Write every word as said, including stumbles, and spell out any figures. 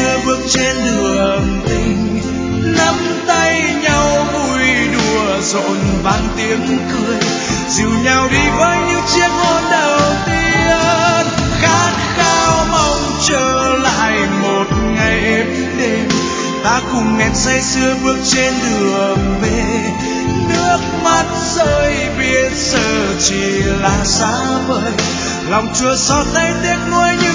xưa bước trên đường tình, nắm tay nhau vui đùa rộn vang tiếng cười, dìu nhau đi với những chiếc hôn đầu tiên. Khát khao mong trở lại một ngày êm đềm, ta cùng em say sưa bước trên đường về. Nước mắt rơi biết giờ chỉ là xa vời, lòng chua xót thấy tiếc nuối như